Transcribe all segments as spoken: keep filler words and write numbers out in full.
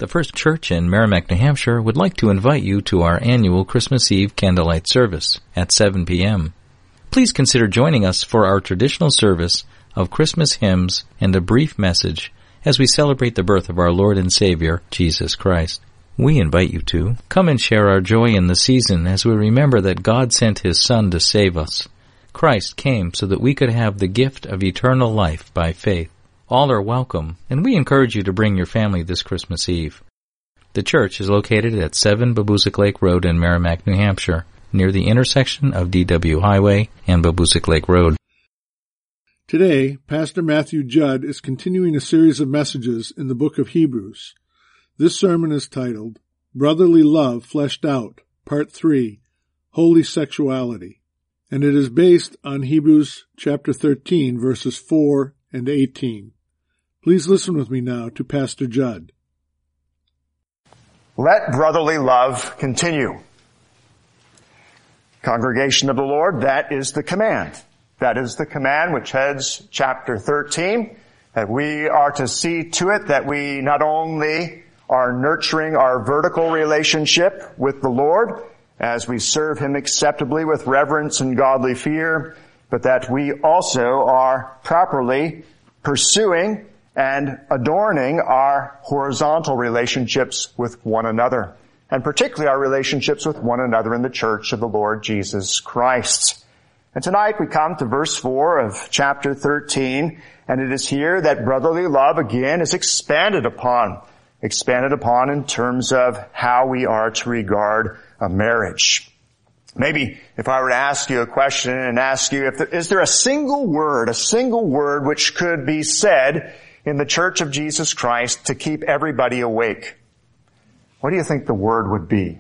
The First Church in Merrimack, New Hampshire would like to invite you to our annual Christmas Eve candlelight service at seven p.m. Please consider joining us for our traditional service of Christmas hymns and a brief message as we celebrate the birth of our Lord and Savior, Jesus Christ. We invite you to come and share our joy in the season as we remember that God sent His Son to save us. Christ came so that we could have the gift of eternal life by faith. All are welcome, and we encourage you to bring your family this Christmas Eve. The church is located at seven Babusick Lake Road in Merrimack, New Hampshire, near the intersection of D W Highway and Babusick Lake Road. Today, Pastor Matthew Judd is continuing a series of messages in the book of Hebrews. This sermon is titled, Brotherly Love Fleshed Out, Part three, Holy Sexuality, and it is based on Hebrews chapter thirteen, verses four and eighteen. Please listen with me now to Pastor Judd. Let brotherly love continue. Congregation of the Lord, that is the command. That is the command which heads chapter thirteen, that we are to see to it that we not only are nurturing our vertical relationship with the Lord as we serve Him acceptably with reverence and godly fear, but that we also are properly pursuing and adorning our horizontal relationships with one another, and particularly our relationships with one another in the church of the Lord Jesus Christ. And tonight we come to verse four of chapter thirteen, and it is here that brotherly love again is expanded upon, expanded upon in terms of how we are to regard a marriage. Maybe if I were to ask you a question and ask you, if there, is there a single word, a single word which could be said in the Church of Jesus Christ to keep everybody awake? What do you think the word would be?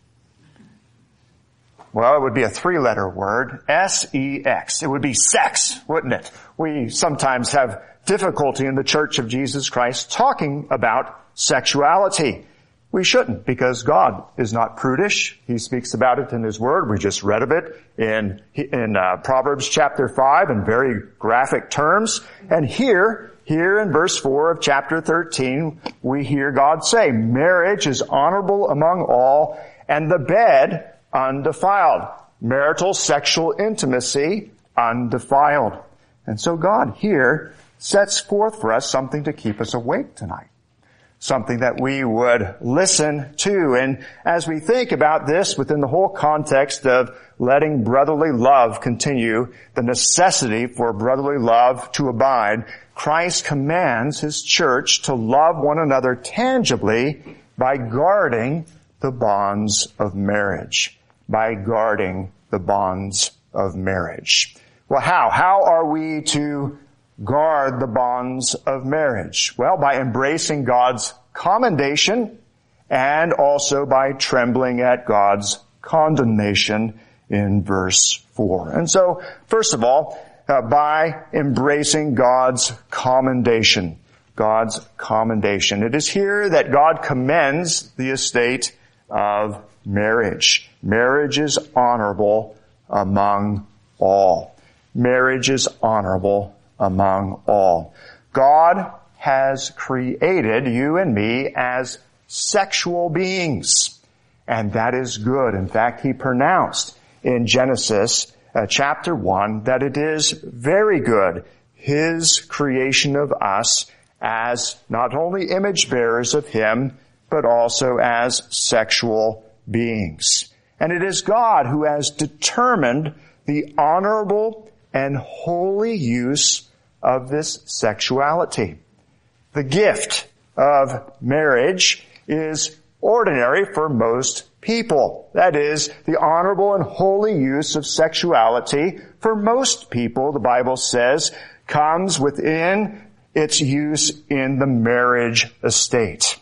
Well, it would be a three-letter word, S E X. It would be sex, wouldn't it? We sometimes have difficulty in the Church of Jesus Christ talking about sexuality. We shouldn't, because God is not prudish. He speaks about it in His Word. We just read of it in, in uh, Proverbs chapter five in very graphic terms. And here, here in verse four of chapter thirteen, we hear God say, marriage is honorable among all, and the bed undefiled. Marital sexual intimacy undefiled. And so God here sets forth for us something to keep us awake tonight. Something that we would listen to. And as we think about this within the whole context of letting brotherly love continue, the necessity for brotherly love to abide, Christ commands His church to love one another tangibly by guarding the bonds of marriage. By guarding the bonds of marriage. Well, how? How are we to guard the bonds of marriage? Well, by embracing God's commendation and also by trembling at God's condemnation in verse four. And so, first of all, uh, by embracing God's commendation. God's commendation. It is here that God commends the estate of marriage. Marriage is honorable among all. Marriage is honorable among all. God has created you and me as sexual beings, and that is good. In fact, He pronounced in Genesis uh, chapter one that it is very good, His creation of us as not only image bearers of Him, but also as sexual beings. And it is God who has determined the honorable and holy use of this sexuality. The gift of marriage is ordinary for most people. That is, the honorable and holy use of sexuality for most people, the Bible says, comes within its use in the marriage estate.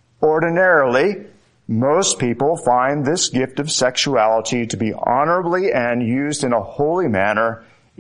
Ordinarily, most people find this gift of sexuality to be honorably and used in a holy manner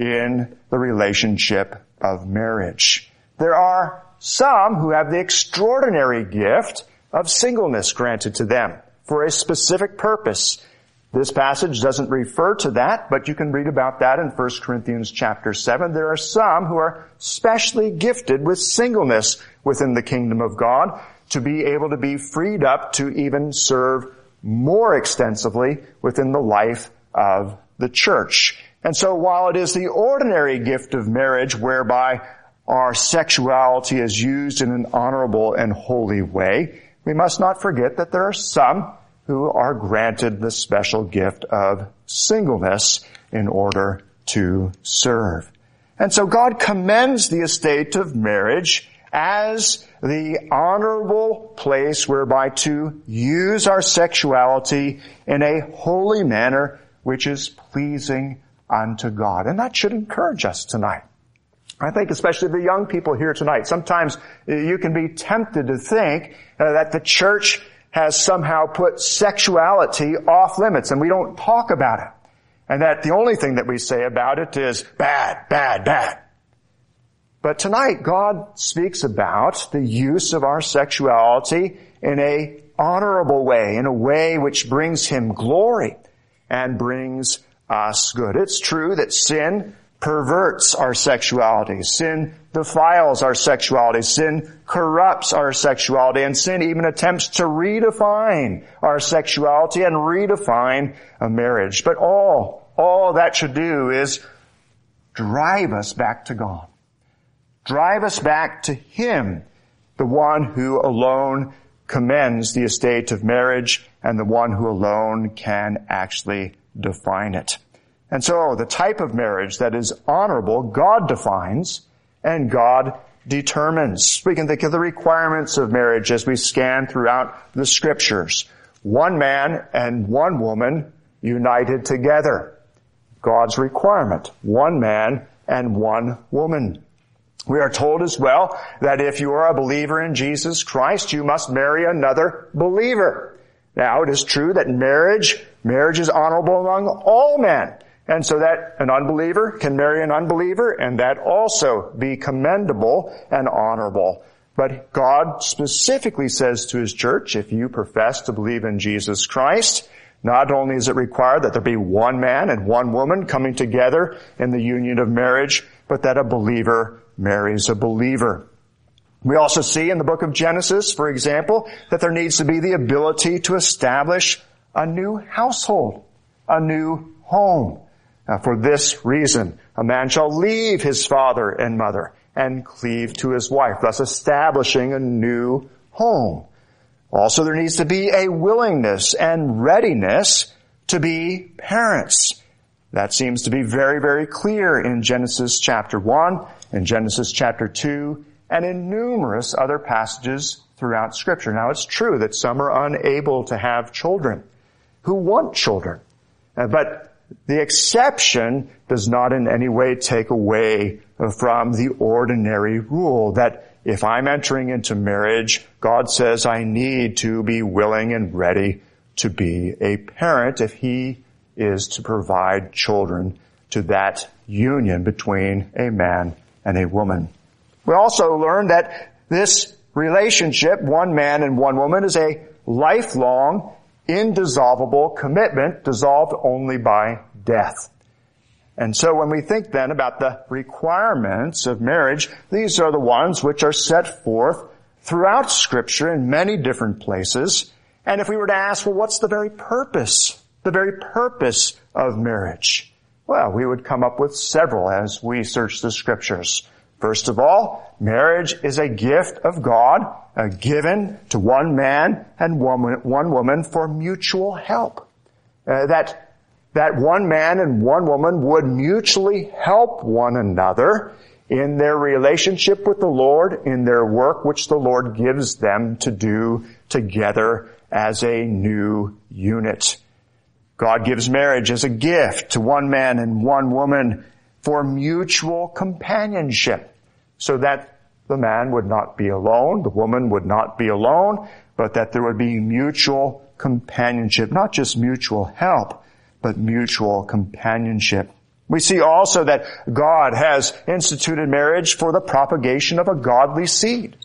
in the relationship of marriage. There are some who have the extraordinary gift of singleness granted to them for a specific purpose. This passage doesn't refer to that, but you can read about that in First Corinthians chapter seven. There are some who are specially gifted with singleness within the kingdom of God. to be able to be freed up to even serve more extensively within the life of the church. And so while it is the ordinary gift of marriage whereby our sexuality is used in an honorable and holy way, we must not forget that there are some who are granted the special gift of singleness in order to serve. And so God commends the estate of marriage as the honorable place whereby to use our sexuality in a holy manner which is pleasing unto God. And that should encourage us tonight. I think especially the young people here tonight, sometimes you can be tempted to think uh, that the church has somehow put sexuality off limits and we don't talk about it. And that the only thing that we say about it is bad, bad, bad. But tonight, God speaks about the use of our sexuality in a honorable way, in a way which brings Him glory and brings us good. It's true that sin perverts our sexuality. Sin defiles our sexuality. Sin corrupts our sexuality. And sin even attempts to redefine our sexuality and redefine a marriage. But all, all that should do is drive us back to God. Drive us back to Him, the one who alone commends the estate of marriage and the one who alone can actually define it. And so the type of marriage that is honorable, God defines and God determines. We can think of the requirements of marriage as we scan throughout the Scriptures. One man and one woman united together. God's requirement. One man and one woman. We are told as well that if you are a believer in Jesus Christ, you must marry another believer. Now, it is true that marriage, marriage is honorable among all men. And so that an unbeliever can marry an unbeliever, and that also be commendable and honorable. But God specifically says to His church, if you profess to believe in Jesus Christ, not only is it required that there be one man and one woman coming together in the union of marriage, but that a believer marries a believer. We also see in the book of Genesis, for example, that there needs to be the ability to establish a new household, a new home. Now, for this reason, a man shall leave his father and mother and cleave to his wife, thus establishing a new home. Also, there needs to be a willingness and readiness to be parents. That seems to be very, very clear in Genesis chapter one, in Genesis chapter two, and in numerous other passages throughout Scripture. Now, it's true that some are unable to have children who want children, uh, but the exception does not in any way take away from the ordinary rule that if I'm entering into marriage, God says I need to be willing and ready to be a parent if He is to provide children to that union between a man and a woman. We also learn that this relationship, one man and one woman, is a lifelong, indissoluble commitment dissolved only by death. And so when we think then about the requirements of marriage, these are the ones which are set forth throughout Scripture in many different places. And if we were to ask, well, what's the very purpose, the very purpose of marriage? Well, we would come up with several as we search the Scriptures. First of all, marriage is a gift of God, uh, given to one man and one, one woman for mutual help. Uh, that that one man and one woman would mutually help one another in their relationship with the Lord, in their work which the Lord gives them to do together as a new unit. God gives marriage as a gift to one man and one woman for mutual companionship, so that the man would not be alone, the woman would not be alone, but that there would be mutual companionship, not just mutual help, but mutual companionship. We see also that God has instituted marriage for the propagation of a godly seed.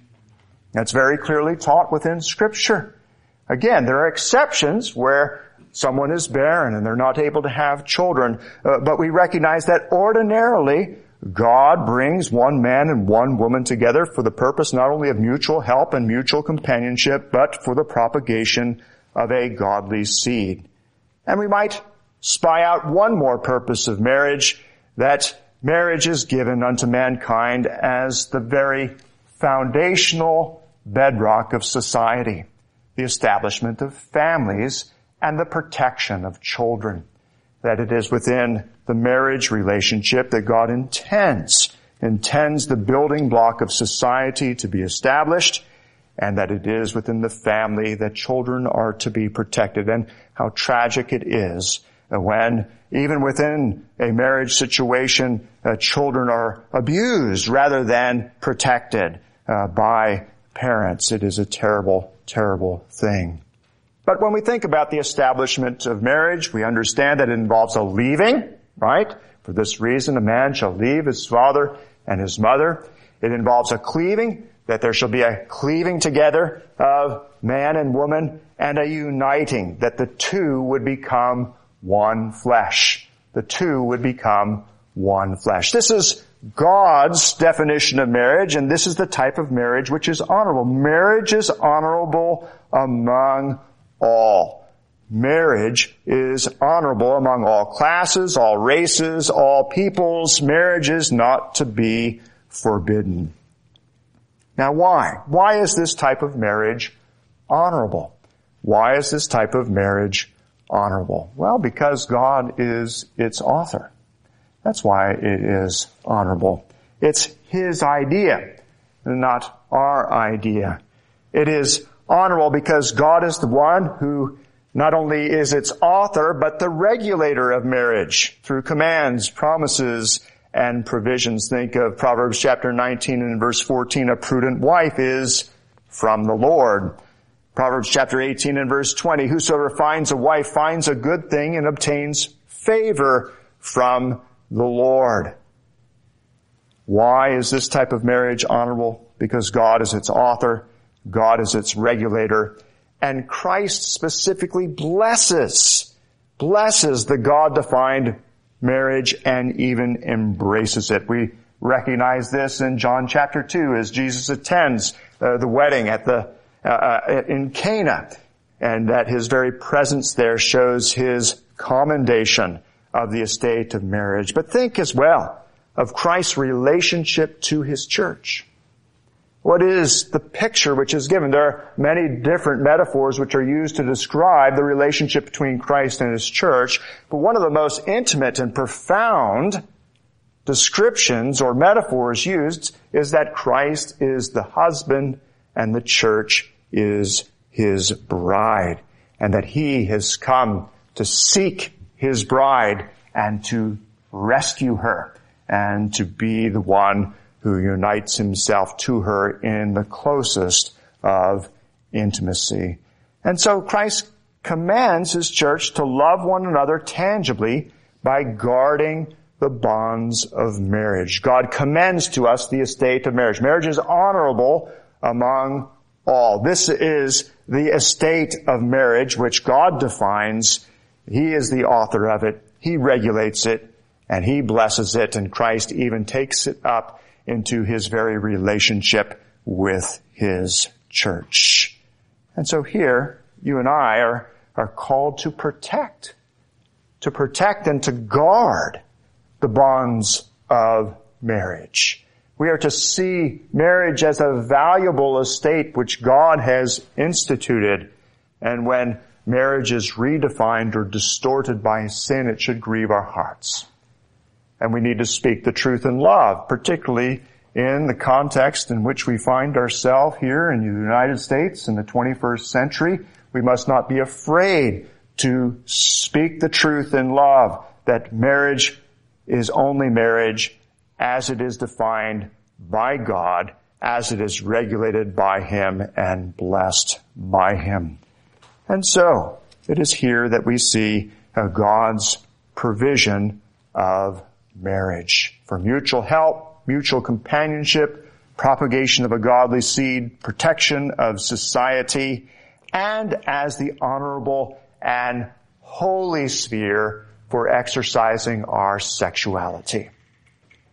That's very clearly taught within Scripture. Again, there are exceptions where someone is barren and they're not able to have children, uh, but we recognize that ordinarily God brings one man and one woman together for the purpose not only of mutual help and mutual companionship, but for the propagation of a godly seed. And we might spy out one more purpose of marriage, that marriage is given unto mankind as the very foundational bedrock of society, the establishment of families and the protection of children. That it is within the marriage relationship that God intends, intends the building block of society to be established, and that it is within the family that children are to be protected. And how tragic it is when, even within a marriage situation, uh, children are abused rather than protected uh, by parents. It is a terrible, terrible thing. But when we think about the establishment of marriage, we understand that it involves a leaving, right? For this reason, a man shall leave his father and his mother. It involves a cleaving, that there shall be a cleaving together of man and woman, and a uniting, that the two would become one flesh. The two would become one flesh. This is God's definition of marriage, and this is the type of marriage which is honorable. Marriage is honorable among all. Marriage is honorable among all classes, all races, all peoples. Marriage is not to be forbidden. Now why? Why is this type of marriage honorable? Why is this type of marriage honorable? Well, because God is its author. That's why it is honorable. It's His idea, not our idea. It is honorable because God is the one who not only is its author, but the regulator of marriage through commands, promises, and provisions. Think of Proverbs chapter nineteen and verse fourteen. A prudent wife is from the Lord. Proverbs chapter eighteen and verse twenty. Whosoever finds a wife finds a good thing and obtains favor from the Lord. Why is this type of marriage honorable? Because God is its author. God is its regulator. And Christ specifically blesses, blesses the God-defined marriage and even embraces it. We recognize this in John chapter two as Jesus attends uh, the wedding at the uh, uh, in Cana, and that His very presence there shows His commendation of the estate of marriage. But think as well of Christ's relationship to His church. What is the picture which is given? There are many different metaphors which are used to describe the relationship between Christ and His church, but one of the most intimate and profound descriptions or metaphors used is that Christ is the husband and the church is His bride, and that He has come to seek His bride and to rescue her and to be the one who unites Himself to her in the closest of intimacy. And so Christ commands His church to love one another tangibly by guarding the bonds of marriage. God commends to us the estate of marriage. Marriage is honorable among all. This is the estate of marriage which God defines. He is the author of it. He regulates it and He blesses it, and Christ even takes it up into His very relationship with His church. And so here, you and I are, are called to protect, to protect and to guard the bonds of marriage. We are to see marriage as a valuable estate which God has instituted, and when marriage is redefined or distorted by sin, it should grieve our hearts. And we need to speak the truth in love, particularly in the context in which we find ourselves here in the United States in the twenty-first century. We must not be afraid to speak the truth in love, that marriage is only marriage as it is defined by God, as it is regulated by Him and blessed by Him. And so, it is here that we see uh, God's provision of marriage for mutual help, mutual companionship, propagation of a godly seed, protection of society, and as the honorable and holy sphere for exercising our sexuality.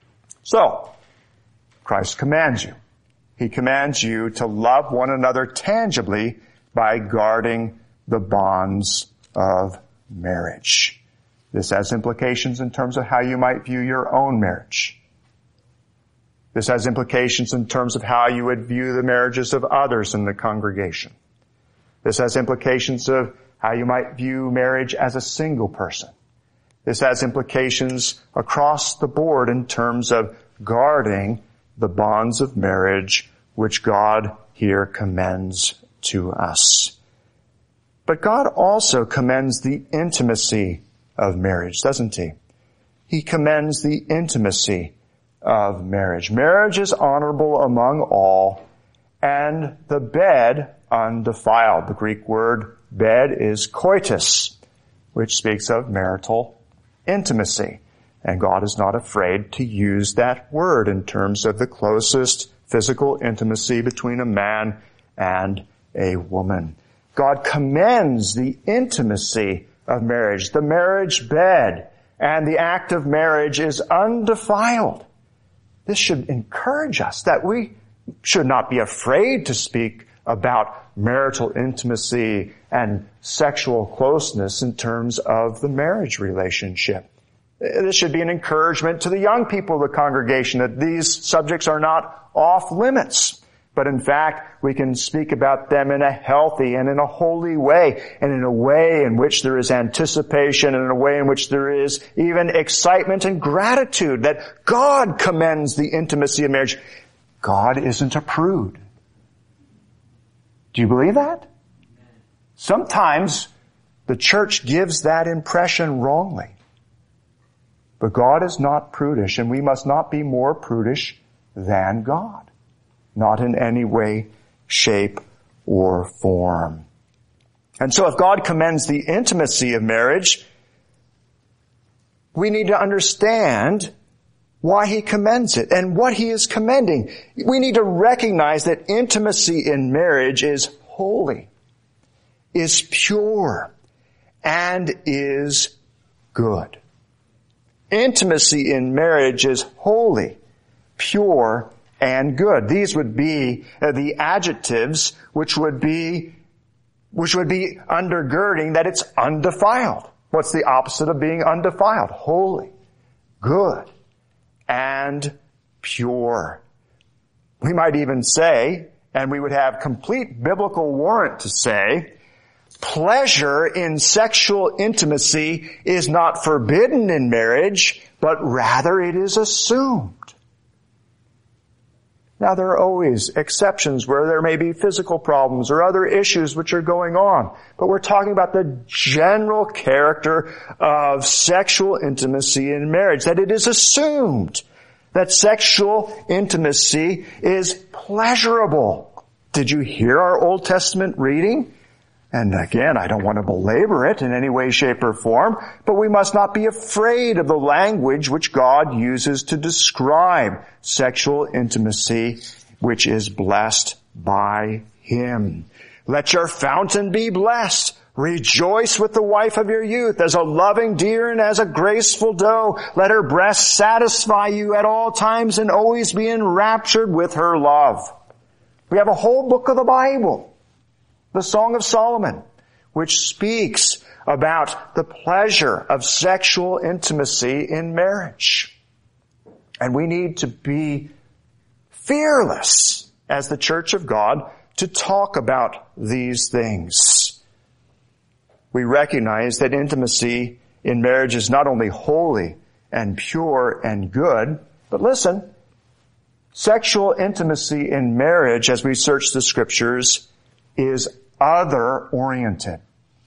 So, Christ commands you. He commands you to love one another tangibly by guarding the bonds of marriage. This has implications in terms of how you might view your own marriage. This has implications in terms of how you would view the marriages of others in the congregation. This has implications of how you might view marriage as a single person. This has implications across the board in terms of guarding the bonds of marriage which God here commends to us. But God also commends the intimacy of marriage, doesn't he? He commends the intimacy of marriage. Marriage is honorable among all, and the bed undefiled. The Greek word bed is koitos, which speaks of marital intimacy. And God is not afraid to use that word in terms of the closest physical intimacy between a man and a woman. God commends the intimacy of marriage. The marriage bed and the act of marriage is undefiled. This should encourage us that we should not be afraid to speak about marital intimacy and sexual closeness in terms of the marriage relationship. This should be an encouragement to the young people of the congregation that these subjects are not off limits, but in fact we can speak about them in a healthy and in a holy way, and in a way in which there is anticipation, and in a way in which there is even excitement and gratitude that God commends the intimacy of marriage. God isn't a prude. Do you believe that? Sometimes the church gives that impression wrongly. But God is not prudish, and we must not be more prudish than God. Not in any way, shape, or form. And so if God commends the intimacy of marriage, we need to understand why He commends it and what He is commending. We need to recognize that intimacy in marriage is holy, is pure, and is good. Intimacy in marriage is holy, pure, and good. These would be uh, the adjectives which would be which would be undergirding that it's undefiled. What's the opposite of being undefiled? Holy, good, and pure. We might even say, and we would have complete biblical warrant to say, pleasure in sexual intimacy is not forbidden in marriage, but rather it is assumed. Now, there are always exceptions where there may be physical problems or other issues which are going on, but we're talking about the general character of sexual intimacy in marriage, that it is assumed that sexual intimacy is pleasurable. Did you hear our Old Testament reading? And again, I don't want to belabor it in any way, shape, or form, but we must not be afraid of the language which God uses to describe sexual intimacy, which is blessed by Him. Let your fountain be blessed. Rejoice with the wife of your youth, as a loving deer and as a graceful doe. Let her breast satisfy you at all times and always be enraptured with her love. We have a whole book of the Bible, the Song of Solomon, which speaks about the pleasure of sexual intimacy in marriage. And we need to be fearless as the Church of God to talk about these things. We recognize that intimacy in marriage is not only holy and pure and good, but listen, sexual intimacy in marriage, as we search the Scriptures, is other-oriented.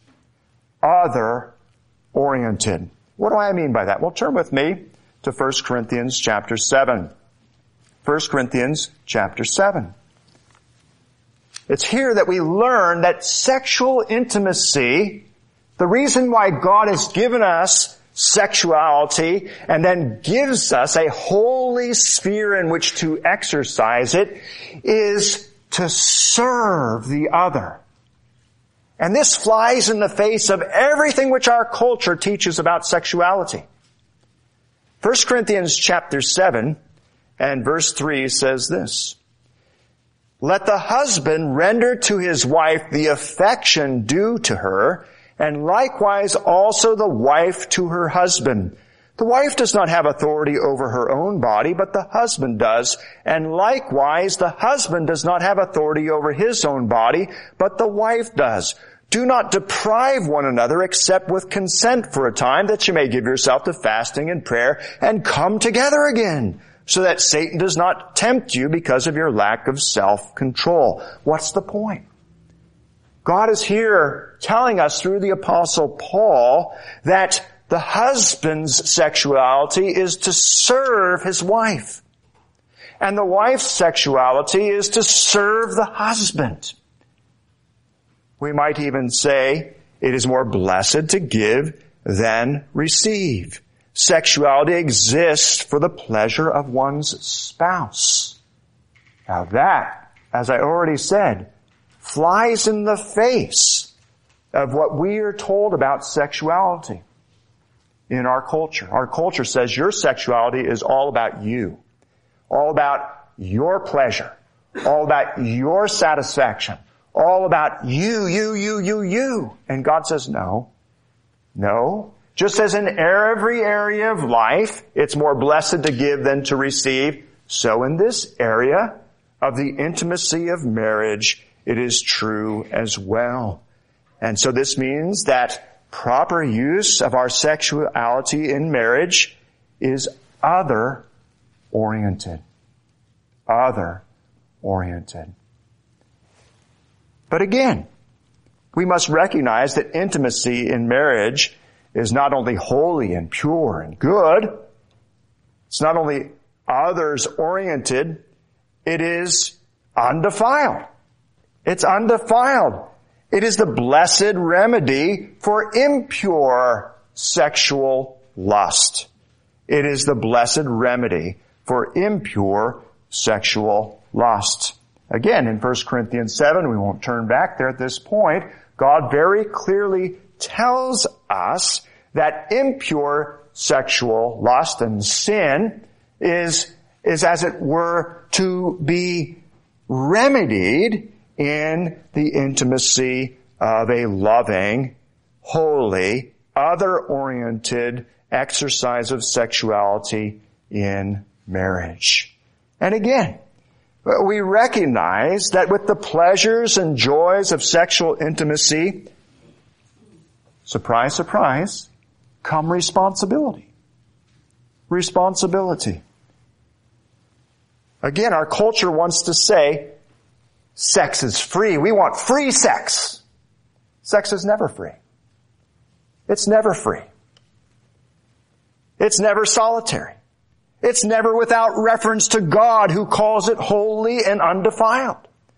Other-oriented. What do I mean by that? Well, turn with me to First Corinthians chapter seven. First Corinthians chapter seven. It's here that we learn that sexual intimacy, the reason why God has given us sexuality and then gives us a holy sphere in which to exercise it, is to serve the other. And this flies in the face of everything which our culture teaches about sexuality. First Corinthians chapter seven And verse three says this, let the husband render to his wife the affection due to her, and likewise also the wife to her husband. The wife does not have authority over her own body, but the husband does. And likewise, the husband does not have authority over his own body, but the wife does. Do not deprive one another except with consent for a time, that you may give yourself to fasting and prayer and come together again, so that Satan does not tempt you because of your lack of self-control. What's the point? God is here telling us through the Apostle Paul that the husband's sexuality is to serve his wife. And the wife's sexuality is to serve the husband. We might even say it is more blessed to give than receive. Sexuality exists for the pleasure of one's spouse. Now that, as I already said, flies in the face of what we are told about sexuality in our culture. Our culture says your sexuality is all about you, all about your pleasure, all about your satisfaction, all about you, you, you, you, you. And God says, no, no. Just as in every area of life, it's more blessed to give than to receive, so in this area of the intimacy of marriage, it is true as well. And so this means that proper use of our sexuality in marriage is other-oriented. Other-oriented. But again, we must recognize that intimacy in marriage is not only holy and pure and good, it's not only others-oriented, it is undefiled. It's undefiled. It is the blessed remedy for impure sexual lust. It is the blessed remedy for impure sexual lust. Again, in First Corinthians seven, we won't turn back there at this point, God very clearly tells us that impure sexual lust and sin is, is as it were to be remedied in the intimacy of a loving, holy, other-oriented exercise of sexuality in marriage. And again, we recognize that with the pleasures and joys of sexual intimacy, surprise, surprise, come responsibility. Responsibility. Again, our culture wants to say, sex is free. We want free sex. Sex is never free. It's never free. It's never solitary. It's never without reference to God, who calls it holy and undefiled.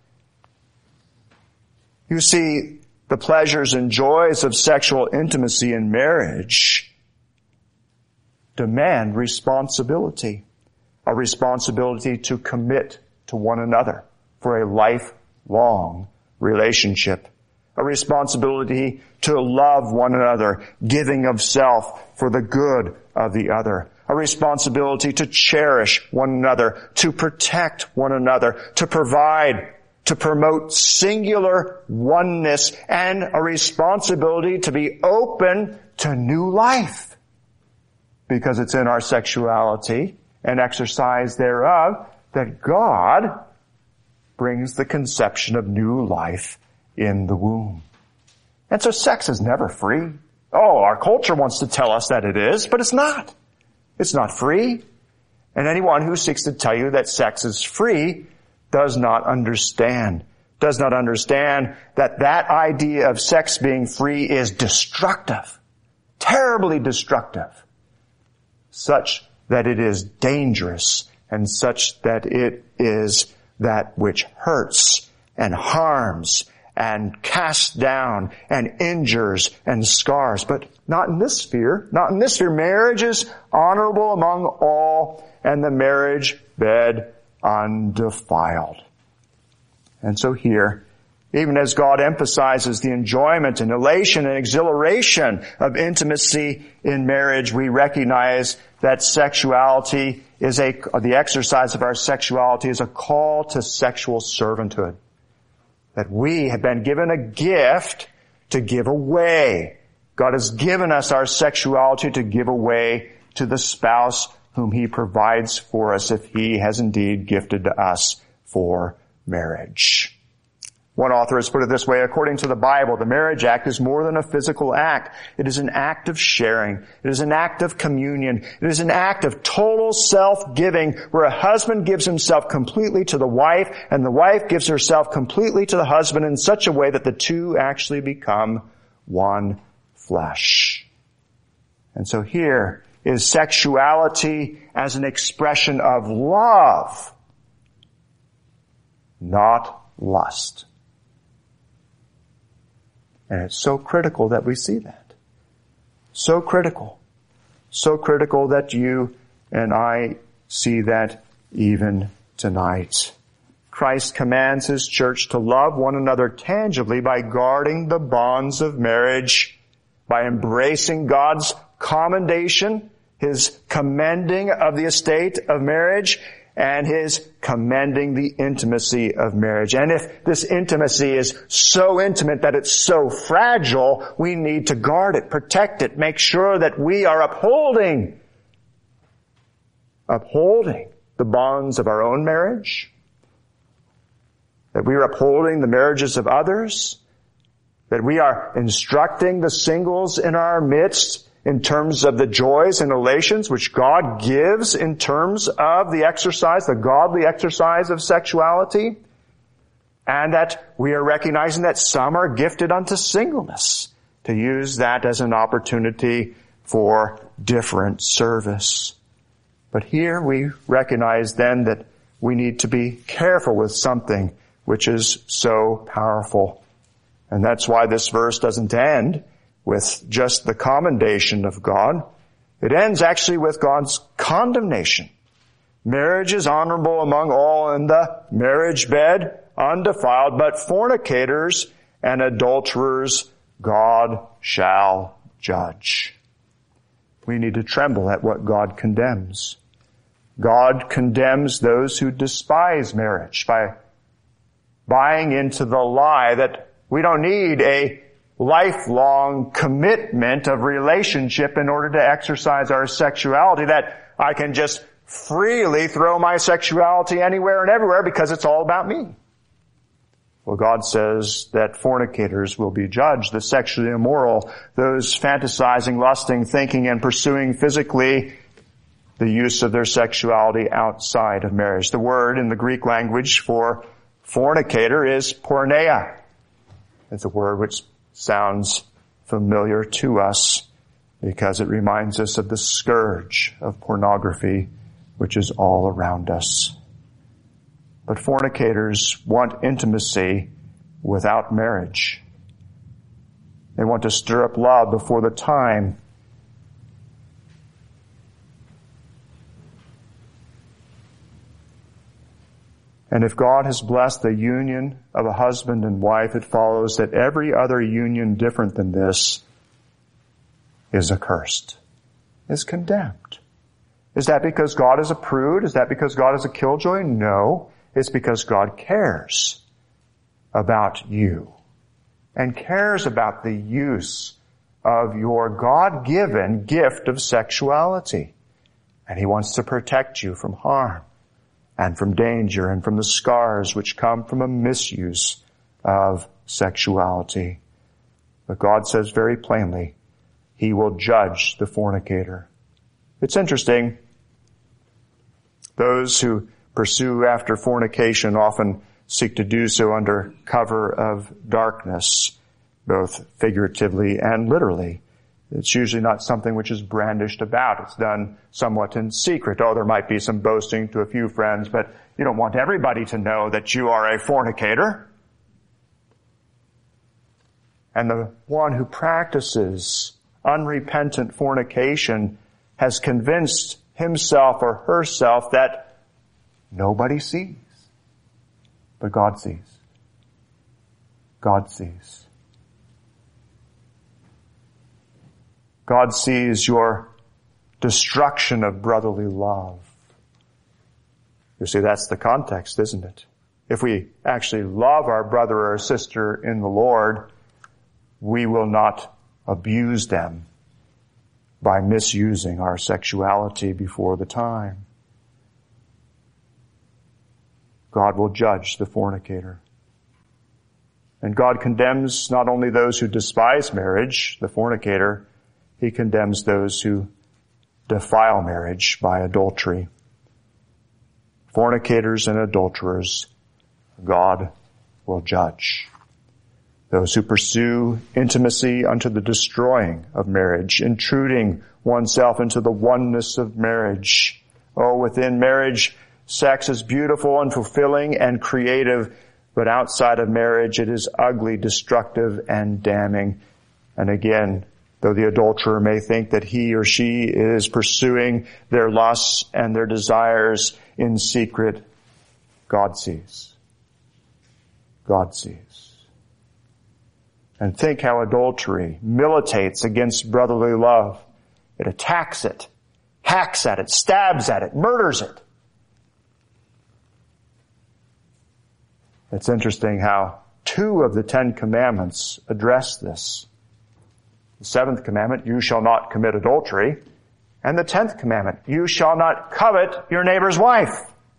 You see, the pleasures and joys of sexual intimacy in marriage demand responsibility, a responsibility to commit to one another for a lifelong relationship, a responsibility to love one another, giving of self for the good of the other, a responsibility to cherish one another, to protect one another, to provide, to promote singular oneness, and a responsibility to be open to new life. Because it's in our sexuality and exercise thereof that God brings the conception of new life in the womb. And so sex is never free. Oh, our culture wants to tell us that it is, but it's not. It's not free. And anyone who seeks to tell you that sex is free does not understand, does not understand that that idea of sex being free is destructive, terribly destructive, such that it is dangerous and such that it is that which hurts and harms and casts down and injures and scars. But not in this sphere. Not in this sphere. Marriage is honorable among all, and the marriage bed undefiled. And so here, even as God emphasizes the enjoyment and elation and exhilaration of intimacy in marriage, we recognize that sexuality is a, the exercise of our sexuality is a call to sexual servanthood. That we have been given a gift to give away. God has given us our sexuality to give away to the spouse whom He provides for us if He has indeed gifted us for marriage. One author has put it this way: according to the Bible, the marriage act is more than a physical act. It is an act of sharing. It is an act of communion. It is an act of total self-giving, where a husband gives himself completely to the wife and the wife gives herself completely to the husband in such a way that the two actually become one flesh. And so here is sexuality as an expression of love, not lust. And it's so critical that we see that. So critical. So critical that you and I see that even tonight. Christ commands His church to love one another tangibly by guarding the bonds of marriage, by embracing God's commendation, His commending of the estate of marriage, and His commending the intimacy of marriage. And if this intimacy is so intimate that it's so fragile, we need to guard it, protect it, make sure that we are upholding, upholding the bonds of our own marriage, that we are upholding the marriages of others, that we are instructing the singles in our midst in terms of the joys and elations which God gives in terms of the exercise, the godly exercise of sexuality, and that we are recognizing that some are gifted unto singleness, to use that as an opportunity for different service. But here we recognize then that we need to be careful with something which is so powerful. And that's why this verse doesn't end with just the commendation of God. It ends actually with God's condemnation. Marriage is honorable among all in the marriage bed, undefiled, but fornicators and adulterers God shall judge. We need to tremble at what God condemns. God condemns those who despise marriage by buying into the lie that we don't need a lifelong commitment of relationship in order to exercise our sexuality, that I can just freely throw my sexuality anywhere and everywhere because it's all about me. Well, God says that fornicators will be judged, the sexually immoral, those fantasizing, lusting, thinking, and pursuing physically the use of their sexuality outside of marriage. The word in the Greek language for fornicator is porneia. It's a word which sounds familiar to us because it reminds us of the scourge of pornography which is all around us. But fornicators want intimacy without marriage. They want to stir up love before the time. And if God has blessed the union of a husband and wife, it follows that every other union different than this is accursed, is condemned. Is that because God is a prude? Is that because God is a killjoy? No. It's because God cares about you and cares about the use of your God-given gift of sexuality. And He wants to protect you from harm and from danger and from the scars which come from a misuse of sexuality. But God says very plainly, He will judge the fornicator. It's interesting. Those who pursue after fornication often seek to do so under cover of darkness, both figuratively and literally. It's usually not something which is brandished about. It's done somewhat in secret. Oh, there might be some boasting to a few friends, but you don't want everybody to know that you are a fornicator. And the one who practices unrepentant fornication has convinced himself or herself that nobody sees. But God sees. God sees. God sees your destruction of brotherly love. You see, that's the context, isn't it? If we actually love our brother or sister in the Lord, we will not abuse them by misusing our sexuality before the time. God will judge the fornicator. And God condemns not only those who despise marriage, the fornicator, He condemns those who defile marriage by adultery. Fornicators and adulterers, God will judge. Those who pursue intimacy unto the destroying of marriage, intruding oneself into the oneness of marriage. Oh, within marriage, sex is beautiful and fulfilling and creative, but outside of marriage it is ugly, destructive, and damning. And again, though the adulterer may think that he or she is pursuing their lusts and their desires in secret, God sees. God sees. And think how adultery militates against brotherly love. It attacks it, hacks at it, stabs at it, murders it. It's interesting how two of the Ten Commandments address this. The seventh commandment, you shall not commit adultery. And the tenth commandment, you shall not covet your neighbor's wife.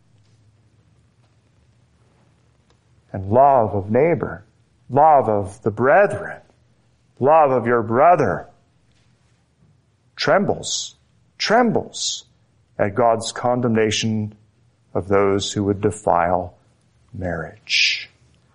And love of neighbor, love of the brethren, love of your brother trembles, trembles at God's condemnation of those who would defile marriage.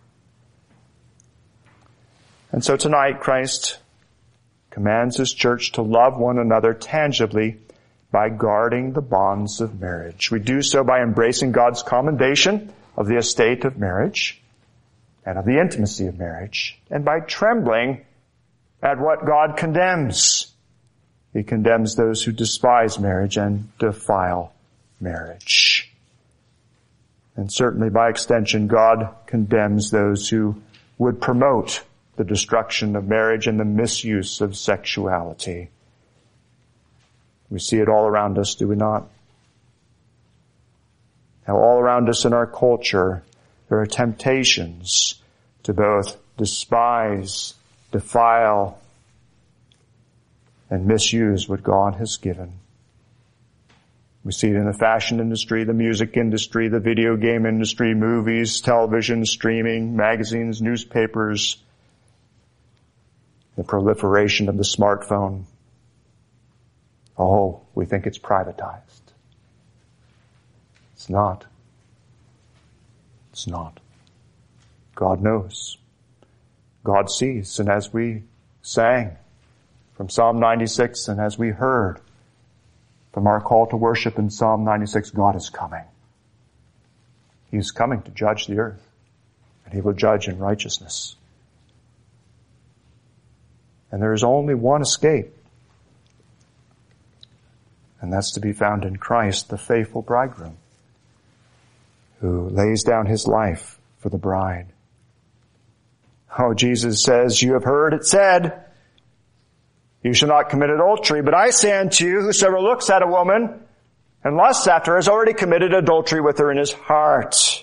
And so tonight, Christ commands His church to love one another tangibly by guarding the bonds of marriage. We do so by embracing God's commendation of the estate of marriage and of the intimacy of marriage, and by trembling at what God condemns. He condemns those who despise marriage and defile marriage. And certainly by extension, God condemns those who would promote the destruction of marriage and the misuse of sexuality. We see it all around us, do we not? How all around us in our culture, there are temptations to both despise, defile, and misuse what God has given. We see it in the fashion industry, the music industry, the video game industry, movies, television, streaming, magazines, newspapers, the proliferation of the smartphone. Oh, we think it's privatized. It's not. It's not. God knows. God sees. And as we sang from Psalm ninety-six, and as we heard from our call to worship in Psalm ninety-six, God is coming. He is coming to judge the earth, and He will judge in righteousness. And there is only one escape, and that's to be found in Christ, the faithful bridegroom, who lays down His life for the bride. Oh, Jesus says, you have heard it said, you shall not commit adultery, but I say unto you, whosoever looks at a woman and lusts after her has already committed adultery with her in his heart.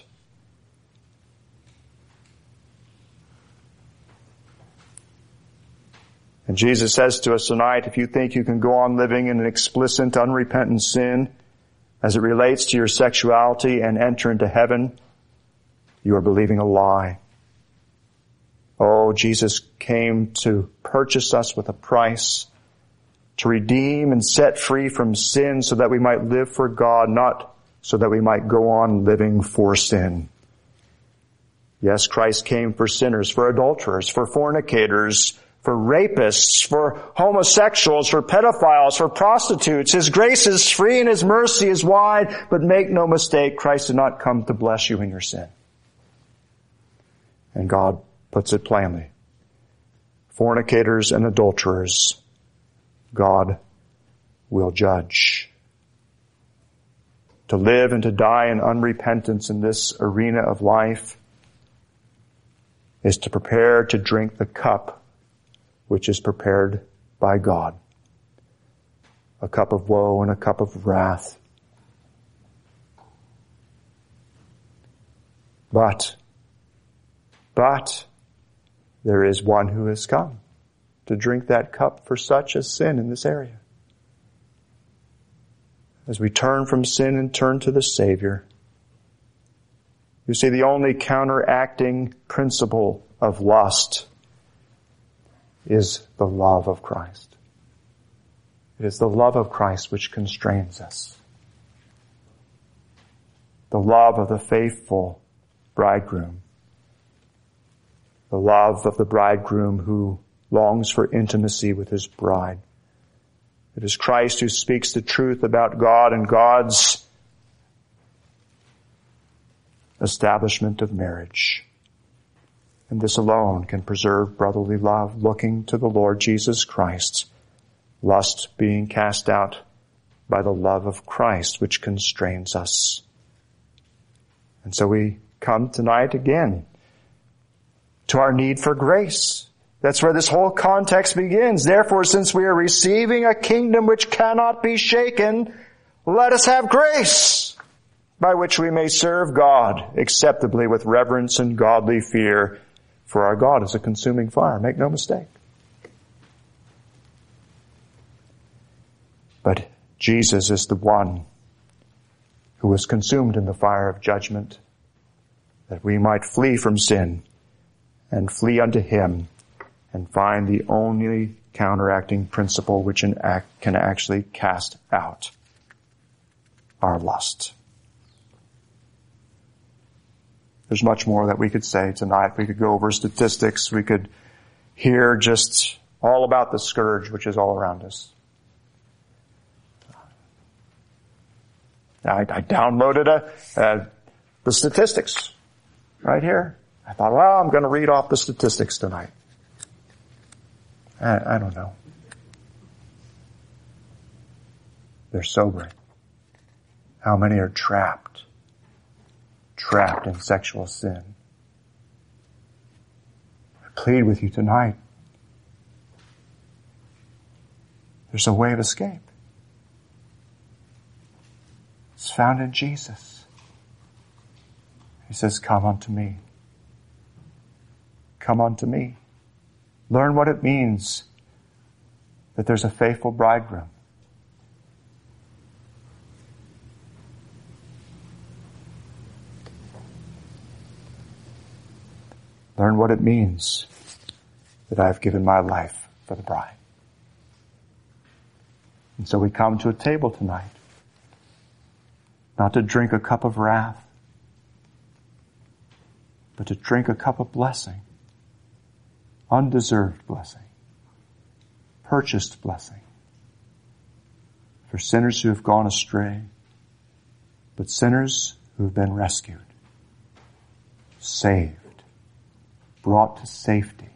And Jesus says to us tonight, if you think you can go on living in an explicit, unrepentant sin as it relates to your sexuality and enter into heaven, you are believing a lie. Oh, Jesus came to purchase us with a price, to redeem and set free from sin so that we might live for God, not so that we might go on living for sin. Yes, Christ came for sinners, for adulterers, for fornicators, for rapists, for homosexuals, for pedophiles, for prostitutes. His grace is free and His mercy is wide, but make no mistake, Christ did not come to bless you in your sin. And God puts it plainly. Fornicators and adulterers, God will judge. To live and to die in unrepentance in this arena of life is to prepare to drink the cup which is prepared by God. a cup of woe and a cup of wrath. But, but, there is one who has come to drink that cup for such as sin in this area. As we turn from sin and turn to the Savior, you see, the only counteracting principle of lust is the love of Christ. It is the love of Christ which constrains us. The love of the faithful bridegroom. The love of the bridegroom who longs for intimacy with his bride. It is Christ who speaks the truth about God and God's establishment of marriage. And this alone can preserve brotherly love, looking to the Lord Jesus Christ, lust being cast out by the love of Christ, which constrains us. And so we come tonight again to our need for grace. That's where this whole context begins. Therefore, since we are receiving a kingdom which cannot be shaken, let us have grace, by which we may serve God acceptably with reverence and godly fear, for our God is a consuming fire. Make no mistake. But Jesus is the one who was consumed in the fire of judgment, that we might flee from sin and flee unto Him and find the only counteracting principle which can actually cast out our lust. There's much more that we could say tonight. We could go over statistics. We could hear just all about the scourge which is all around us. I, I downloaded a, uh, the statistics right here. I thought, well, I'm going to read off the statistics tonight. I, I don't know. They're sobering. How many are trapped? Trapped in sexual sin. I plead with you tonight. There's a way of escape. It's found in Jesus. He says, come unto me. Come unto me. Learn what it means that there's a faithful bridegroom. Learn what it means that I have given my life for the bride. And so we come to a table tonight, not to drink a cup of wrath, but to drink a cup of blessing, undeserved blessing, purchased blessing, for sinners who have gone astray, but sinners who have been rescued, saved, brought to safety.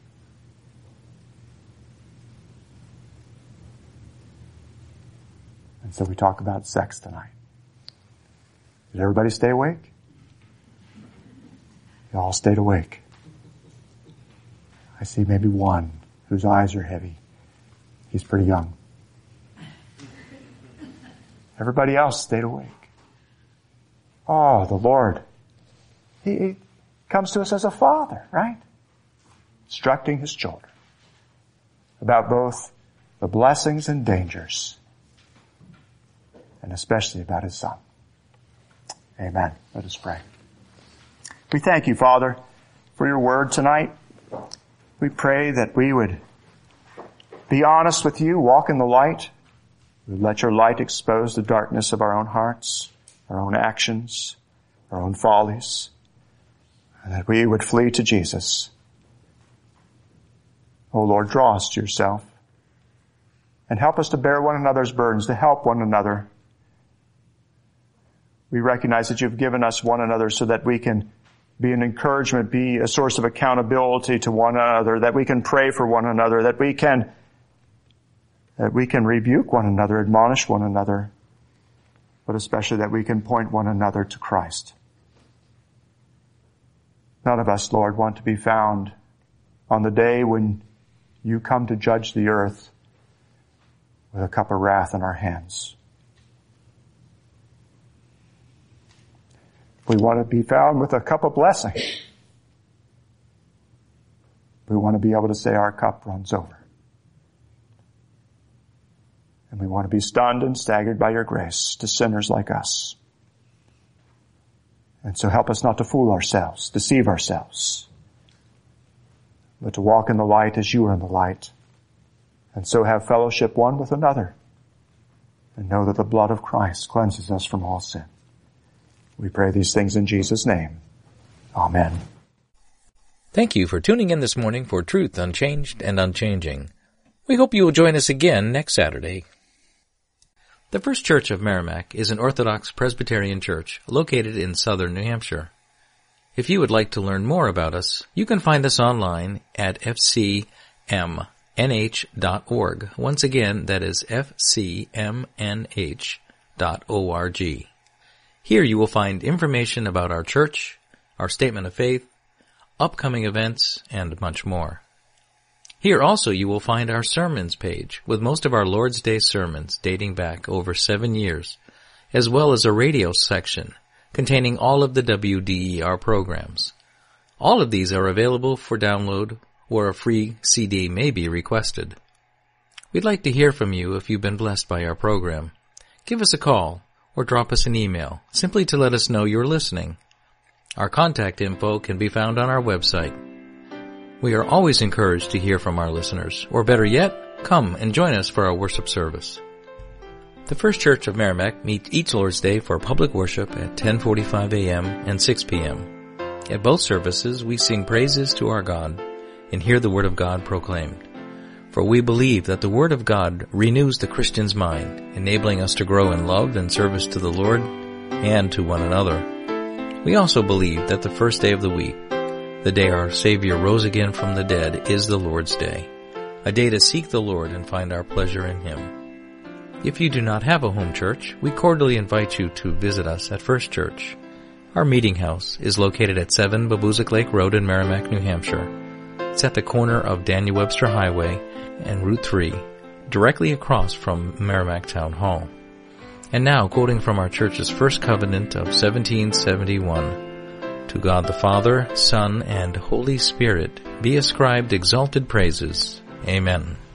And so we talk about sex tonight. Did everybody stay awake? You all stayed awake. I see maybe one whose eyes are heavy. He's pretty young. Everybody else stayed awake. Oh, the Lord. He, he comes to us as a father, right? Instructing His children about both the blessings and dangers, and especially about His Son. Amen. Let us pray. We thank you, Father, for your word tonight. We pray that we would be honest with you, walk in the light. We would let your light expose the darkness of our own hearts, our own actions, our own follies, and that we would flee to Jesus. Oh Lord, draw us to yourself and help us to bear one another's burdens, to help one another. We recognize that you've given us one another so that we can be an encouragement, be a source of accountability to one another, that we can pray for one another, that we can, that we can rebuke one another, admonish one another, but especially that we can point one another to Christ. None of us, Lord, want to be found on the day when you come to judge the earth with a cup of wrath in our hands. We want to be found with a cup of blessing. We want to be able to say our cup runs over. And we want to be stunned and staggered by your grace to sinners like us. And so help us not to fool ourselves, deceive ourselves, but to walk in the light as you are in the light, and so have fellowship one with another, and know that the blood of Christ cleanses us from all sin. We pray these things in Jesus' name. Amen. Thank you for tuning in this morning for Truth Unchanged and Unchanging. We hope you will join us again next Saturday. The First Church of Merrimack is an Orthodox Presbyterian church located in southern New Hampshire. If you would like to learn more about us, you can find us online at f c m n h dot org. Once again, that is f c m n h dot org. Here you will find information about our church, our statement of faith, upcoming events, and much more. Here also you will find our sermons page with most of our Lord's Day sermons dating back over seven years, as well as a radio section containing all of the W D E R programs. All of these are available for download, or a free C D may be requested. We'd like to hear from you if you've been blessed by our program. Give us a call or drop us an email, simply to let us know you're listening. Our contact info can be found on our website. We are always encouraged to hear from our listeners, or better yet, come and join us for our worship service. The First Church of Merrimack meets each Lord's Day for public worship at ten forty-five a.m. and six p.m. At both services, we sing praises to our God and hear the Word of God proclaimed. For we believe that the Word of God renews the Christian's mind, enabling us to grow in love and service to the Lord and to one another. We also believe that the first day of the week, the day our Savior rose again from the dead, is the Lord's Day, a day to seek the Lord and find our pleasure in Him. If you do not have a home church, we cordially invite you to visit us at First Church. Our meeting house is located at seven Babuzik Lake Road in Merrimack, New Hampshire. It's at the corner of Daniel Webster Highway and Route three, directly across from Merrimack Town Hall. And now, quoting from our church's first covenant of seventeen seventy-one, to God the Father, Son, and Holy Spirit be ascribed exalted praises. Amen.